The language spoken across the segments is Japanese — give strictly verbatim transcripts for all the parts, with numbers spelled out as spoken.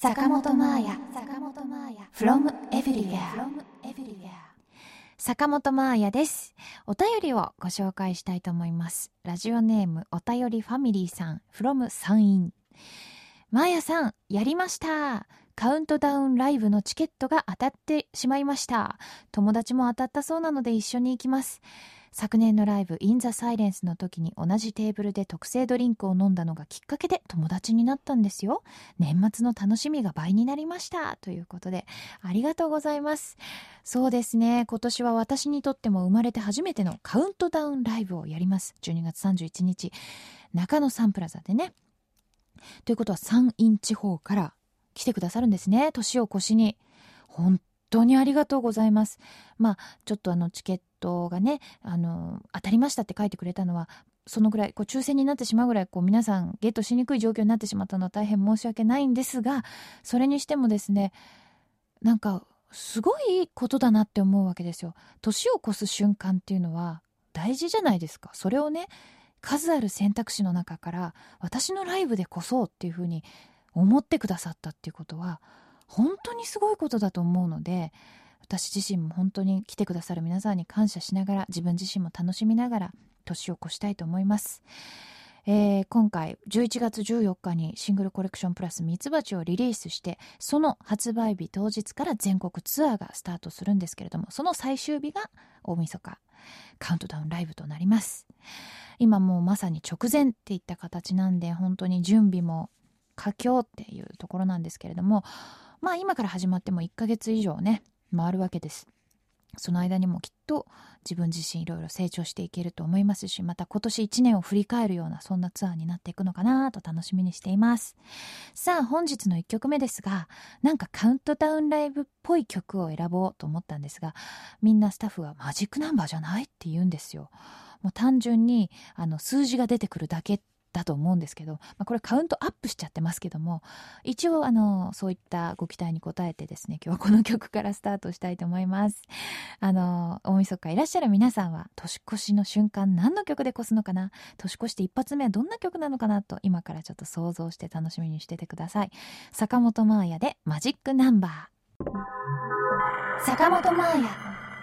坂本真綾 from everywhere 坂本真綾です。お便りをご紹介したいと思います。ラジオネームお便りファミリーさん from 山陰。真綾さん、やりました。カウントダウンライブのチケットが当たってしまいました。友達も当たったそうなので一緒に行きます。昨年のライブインザサイレンスの時に同じテーブルで特製ドリンクを飲んだのがきっかけで友達になったんですよ。年末の楽しみが倍になりました。ということでありがとうございます。そうですね、今年は私にとっても生まれて初めてのカウントダウンライブをやります。じゅうにがつさんじゅういちにち中野サンプラザでね。ということは山陰地方から来てくださるんですね。年を越しに本当にありがとうございます。まあちょっとあのチケットがね、あの当たりましたって書いてくれたのはそのぐらいこう抽選になってしまうぐらいこう皆さんゲットしにくい状況になってしまったのは大変申し訳ないんですが、それにしてもですね、なんかすごいことだなって思うわけですよ。年を越す瞬間っていうのは大事じゃないですか。それをね、数ある選択肢の中から私のライブでこそっていうふうに思ってくださったっていうことは本当にすごいことだと思うので、私自身も本当に来てくださる皆さんに感謝しながら、自分自身も楽しみながら年を越したいと思います。えー、今回じゅういちがつじゅうよっかにシングルコレクションプラスミツバチをリリースして、その発売日当日から全国ツアーがスタートするんですけれども、その最終日が大晦日カウントダウンライブとなります。今もうまさに直前っていった形なんで、本当に準備も佳境っていうところなんですけれども、まあ今から始まってもいっかげつ以上ね回るわけです。その間にもきっと自分自身いろいろ成長していけると思いますし、また今年いちねんを振り返るようなそんなツアーになっていくのかなと楽しみにしています。さあ本日のいっきょくめですが、なんかカウントダウンライブっぽい曲を選ぼうと思ったんですが、みんなスタッフはマジックナンバーじゃないって言うんですよ。もう単純にあの数字が出てくるだけだと思うんですけど、まあ、これカウントアップしちゃってますけども、一応あのそういったご期待に応えてですね、今日はこの曲からスタートしたいと思います。あの大晦日いらっしゃる皆さんは年越しの瞬間何の曲で越すのかな、年越して一発目はどんな曲なのかなと今からちょっと想像して楽しみにしててください。坂本真綾でマジックナンバー。坂本真綾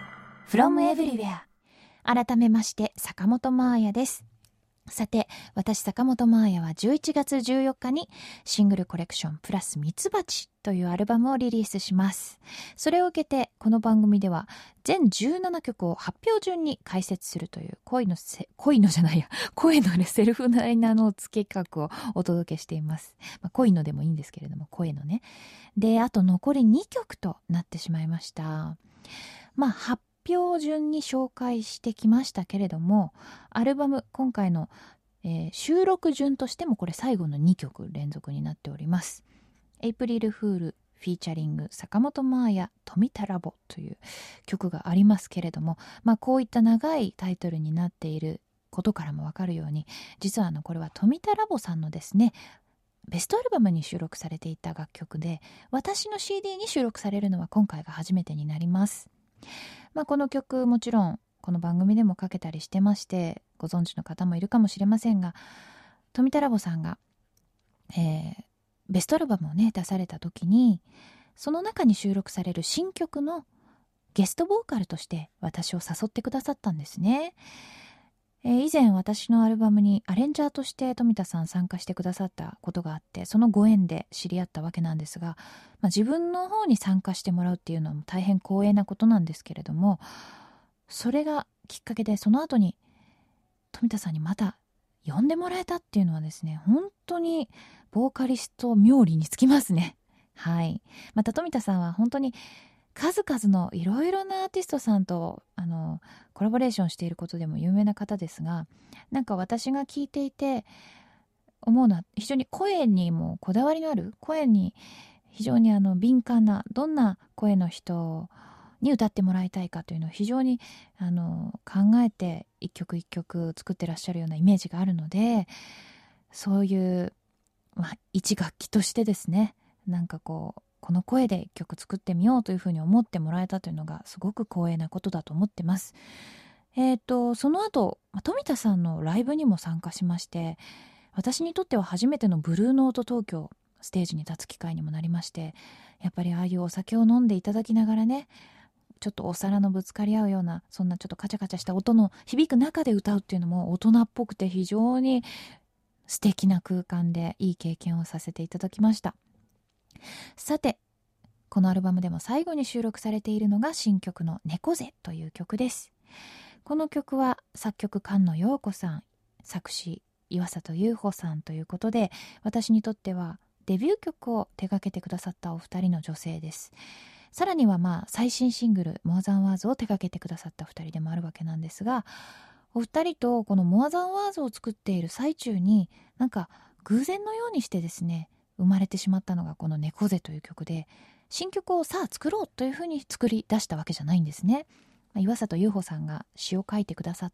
from everywhere。 改めまして坂本真綾です。さて、私坂本真綾はじゅういちがつじゅうよっかにシングルコレクションプラスミツバチというアルバムをリリースします。それを受けてこの番組では全じゅうななきょくを発表順に解説するという恋のせ恋のじゃないや声の、ね、セルフライナーの付け企画をお届けしています。まあ、恋のでもいいんですけれども、声のね。で、あと残りにきょくとなってしまいました。まあ発標準に紹介してきましたけれども、アルバム今回の、えー、収録順としてもこれ最後のにきょく連続になっております。エイプリルフールフィーチャリング坂本真綾富田ラボという曲がありますけれども、まあこういった長いタイトルになっていることからもわかるように、実はあのこれは富田ラボさんのですねベストアルバムに収録されていた楽曲で、私の シーディー に収録されるのは今回が初めてになります。まあ、この曲もちろんこの番組でもかけたりしてまして、ご存知の方もいるかもしれませんが、富田ラボさんが、えー、ベストアルバムをね出された時に、その中に収録される新曲のゲストボーカルとして私を誘ってくださったんですね。えー、以前私のアルバムにアレンジャーとして富田さん参加してくださったことがあって、そのご縁で知り合ったわけなんですが、まあ、自分の方に参加してもらうっていうのは大変光栄なことなんですけれども、それがきっかけでその後に富田さんにまた呼んでもらえたっていうのはですね、本当にボーカリスト冥利につきますね。はい。また富田さんは本当に数々のいろいろなアーティストさんとあのコラボレーションしていることでも有名な方ですが、なんか私が聞いていて思うのは、非常に声にもこだわりのある、声に非常にあの敏感な、どんな声の人に歌ってもらいたいかというのを非常にあの考えて一曲一曲作ってらっしゃるようなイメージがあるので、そういう、まあ、一楽器としてですね、なんかこうこの声で一曲作ってみようというふうに思ってもらえたというのがすごく光栄なことだと思ってます。えーと、その後富田さんのライブにも参加しまして、私にとっては初めてのブルーノート東京、 ステージに立つ機会にもなりまして、やっぱりああいうお酒を飲んでいただきながらね、ちょっとお皿のぶつかり合うような、そんなちょっとカチャカチャした音の響く中で歌うっていうのも大人っぽくて非常に素敵な空間でいい経験をさせていただきました。さて、このアルバムでも最後に収録されているのが新曲の猫背という曲です。この曲は作曲菅野陽子さん、作詞岩里優穂さんということで、私にとってはデビュー曲を手掛けてくださったお二人の女性です。さらにはまあ最新シングル More Than Words を手掛けてくださった二人でもあるわけなんですが、お二人とこの More Than Words を作っている最中に、なんか偶然のようにしてですね、生まれてしまったのがこの猫背という曲で、新曲をさあ作ろうというふうに作り出したわけじゃないんですね。岩里優穂さんが詩を書いてくださって、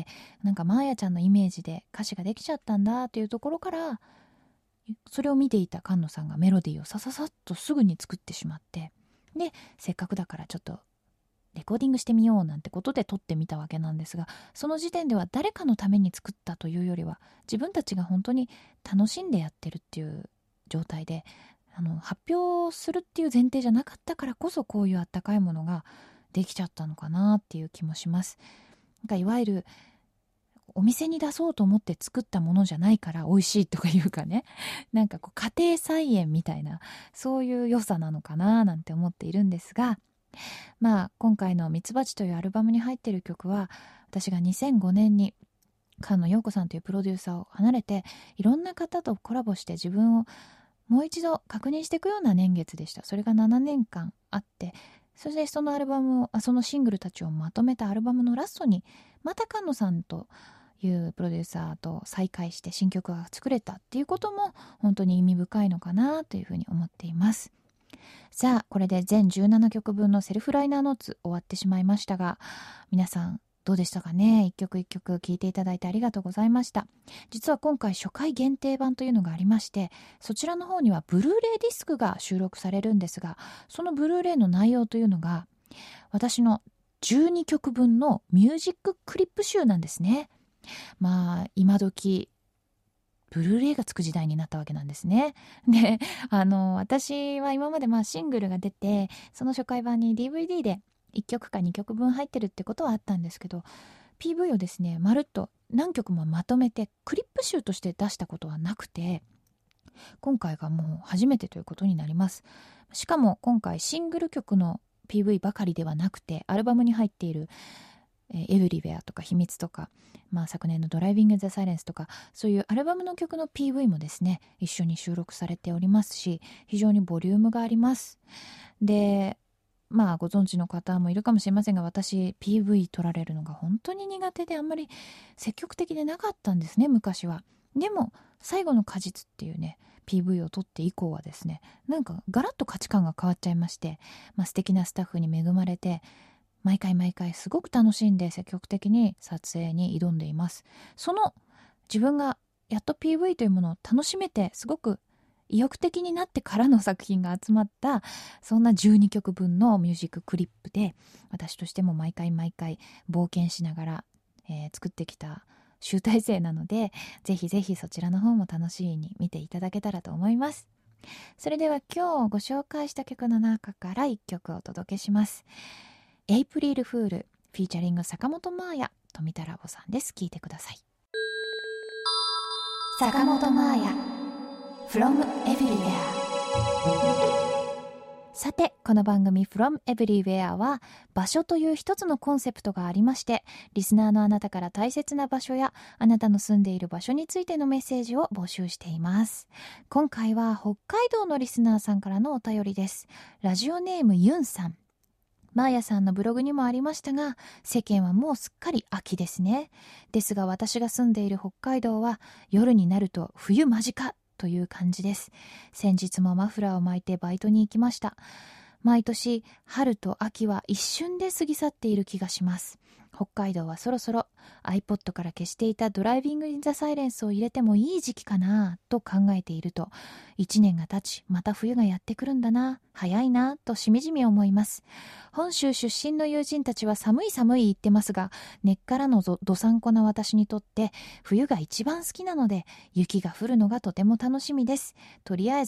なんかマーヤちゃんのイメージで歌詞ができちゃったんだというところから、それを見ていた菅野さんがメロディーをさささっとすぐに作ってしまって、でせっかくだからちょっとレコーディングしてみようなんてことで撮ってみたわけなんですが、その時点では誰かのために作ったというよりは、自分たちが本当に楽しんでやってるっていう状態で、あの発表するっていう前提じゃなかったからこそ、こういうあったかいものができちゃったのかなっていう気もします。なんかいわゆるお店に出そうと思って作ったものじゃないから美味しいとかいうかね、なんかこう家庭菜園みたいな、そういう良さなのかななんて思っているんですが、まあ今回のミツバチというアルバムに入っている曲は、私がにせんごねんに菅野陽子さんというプロデューサーを離れて、いろんな方とコラボして自分をもう一度確認していくような年月でした。それがななねんかんあって、そしてそのアルバムを、そのシングルたちをまとめたアルバムのラストに、また菅野さんというプロデューサーと再会して新曲が作れたっていうことも本当に意味深いのかなというふうに思っています。さあ、これで全じゅうななきょくぶんのセルフライナーノーツ終わってしまいましたが、皆さんどうでしたかね。一曲一曲聴いていただいてありがとうございました。実は今回初回限定版というのがありまして、そちらの方にはブルーレイディスクが収録されるんですが、そのブルーレイの内容というのが私のじゅうにきょくぶんのミュージッククリップ集なんですね。まあ今時ブルーレイがつく時代になったわけなんですね。で、あの私は今までまあシングルが出て、その初回版に ディーブイディー でいっきょくかにきょくぶん入ってるってことはあったんですけど、 ピーブイ をですねまるっと何曲もまとめてクリップ集として出したことはなくて、今回がもう初めてということになります。しかも今回シングル曲の ピーブイ ばかりではなくて、アルバムに入っているエブリウェアとか秘密とか、まあ、昨年のドライビング・ザ・サイレンスとか、そういうアルバムの曲の ピーブイ もですね一緒に収録されておりますし、非常にボリュームがあります。で、まあご存知の方もいるかもしれませんが、私 ピーブイ 撮られるのが本当に苦手で、あんまり積極的でなかったんですね、昔は。でも最後の果実っていうね ピーブイ を撮って以降はですね、なんかガラッと価値観が変わっちゃいまして、まあ、素敵なスタッフに恵まれて、毎回毎回すごく楽しんで積極的に撮影に挑んでいます。その自分がやっと ピーブイ というものを楽しめて、すごく意欲的になってからの作品が集まった、そんなじゅうにきょくぶんのミュージッククリップで、私としても毎回毎回冒険しながら、えー、作ってきた集大成なので、ぜひぜひそちらの方も楽しみに見ていただけたらと思います。それでは今日ご紹介した曲の中からいっきょくお届けします。エイプリルフールフィーチャリング坂本真綾、富田ラボさんです。聴いてください。坂本真綾 From Everywhere。 さて、この番組 From Everywhere は場所という一つのコンセプトがありまして、リスナーのあなたから大切な場所やあなたの住んでいる場所についてのメッセージを募集しています。今回は北海道のリスナーさんからのお便りです。ラジオネームユンさん。マーヤさんのブログにもありましたが、世間はもうすっかり秋ですね。ですが私が住んでいる北海道は夜になると冬間近という感じです。先日もマフラーを巻いてバイトに行きました。毎年春と秋は一瞬で過ぎ去っている気がします。北海道はそろそろ iPod から消していたドライビング・イン・ザ・サイレンスを入れてもいい時期かなと考えていると、一年が経ちまた冬がやってくるんだな、早いなとしみじみ思います。本州出身の友人たちは寒い寒い言ってますが、根っからのどさんこな私にとって冬が一番好きなので、雪が降るのがとても楽しみです。とりあえず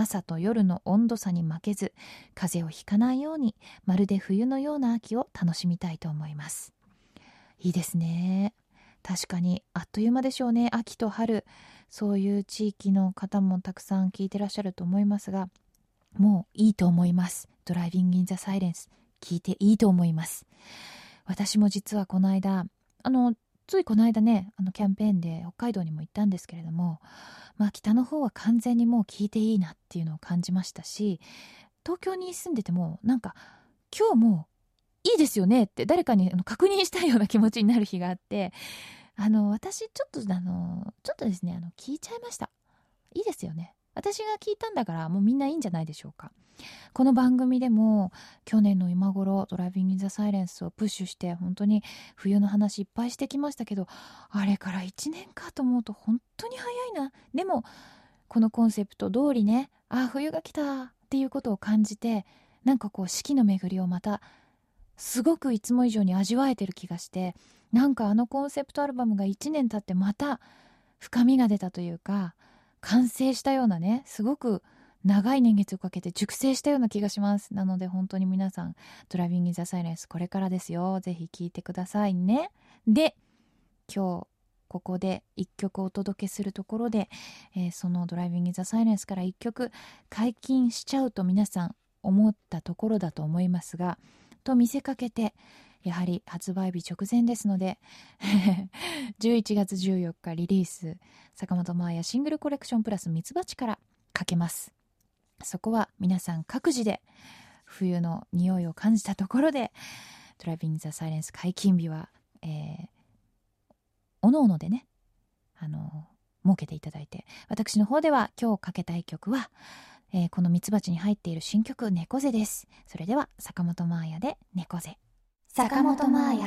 朝と夜の温度差に負けず、風邪をひかないように、まるで冬のような秋を楽しみたいと思います。いいですね。確かにあっという間でしょうね。秋と春、そういう地域の方もたくさん聞いてらっしゃると思いますが、もういいと思います。ドライビングインザサイレンス聞いていいと思います。私も実はこの間、あのついこの間ね、あのキャンペーンで北海道にも行ったんですけれども、まあ北の方は完全にもう聞いていいなっていうのを感じましたし、東京に住んでてもなんか今日もいいですよねって誰かに確認したいような気持ちになる日があって、あの私ちょっとあのちょっとですね、あの聞いちゃいました。いいですよね。私が聞いたんだからもうみんないいんじゃないでしょうか。この番組でも去年の今頃ドライビングインザサイレンスをプッシュして本当に冬の話いっぱいしてきましたけど、あれからいちねんかと思うと本当に早いな。でもこのコンセプト通りね、あ、冬が来たっていうことを感じて、なんかこう四季の巡りをまたすごくいつも以上に味わえてる気がして、なんかあのコンセプトアルバムがいちねん経ってまた深みが出たというか、完成したようなね、すごく長い年月をかけて熟成したような気がします。なので本当に皆さん、ドライビングインザサイレンスこれからですよ。ぜひ聴いてくださいね。で、今日ここでいっきょくお届けするところで、えー、そのドライビングインザサイレンスからいっきょく解禁しちゃうと皆さん思ったところだと思いますが、と見せかけてやはり発売日直前ですのでじゅういちがつじゅうよっかリリース、坂本真綾シングルコレクションプラスミツバチからかけます。そこは皆さん各自で冬の匂いを感じたところで、ドライビングザサイレンス解禁日は、えー、おのおのでね、あの設けていただいて、私の方では今日かけたい曲は、えー、このミツバチに入っている新曲猫背です。それでは坂本真綾で猫背。坂本真綾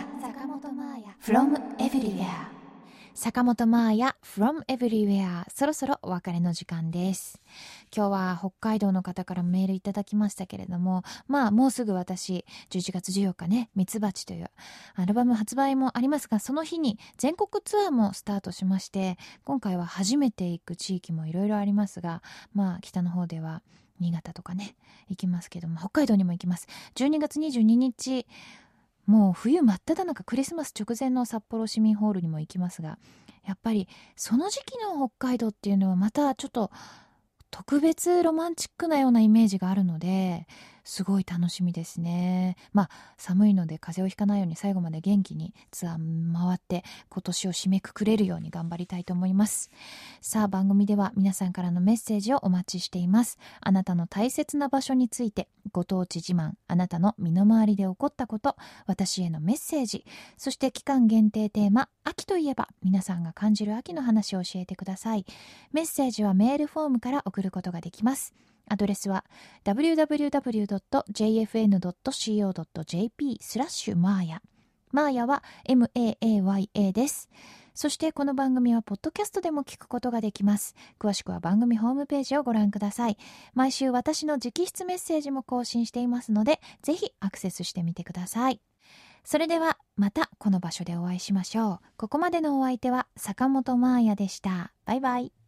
from everywhere。 坂本真綾 from everywhere。 そろそろお別れの時間です。今日は北海道の方からメールいただきましたけれども、まあもうすぐ私じゅういちがつじゅうよっかね、ミツバチというアルバム発売もありますが、その日に全国ツアーもスタートしまして、今回は初めて行く地域もいろいろありますが、まあ北の方では新潟とかね行きますけども、北海道にも行きます。じゅうにがつにじゅうににち、もう冬真っ只中、クリスマス直前の札幌市民ホールにも行きますが、やっぱりその時期の北海道っていうのはまたちょっと特別ロマンチックなようなイメージがあるので、すごい楽しみですね。まあ寒いので風邪をひかないように最後まで元気にツアー回って今年を締めくくれるように頑張りたいと思います。さあ番組では皆さんからのメッセージをお待ちしています。あなたの大切な場所について、ご当地自慢、あなたの身の回りで起こったこと、私へのメッセージ、そして期間限定テーマ、秋といえば皆さんが感じる秋の話を教えてください。メッセージはメールフォームから送ることができます。アドレスは ダブリューダブリューダブリュードットジェイエフエヌドットシーオードットジェーピー スラッシュマーヤ。マーヤは エムエーエーワイエー です。そしてこの番組はポッドキャストでも聞くことができます。詳しくは番組ホームページをご覧ください。毎週私の直筆メッセージも更新していますので、ぜひアクセスしてみてください。それではまたこの場所でお会いしましょう。ここまでのお相手は坂本真綾でした。バイバイ。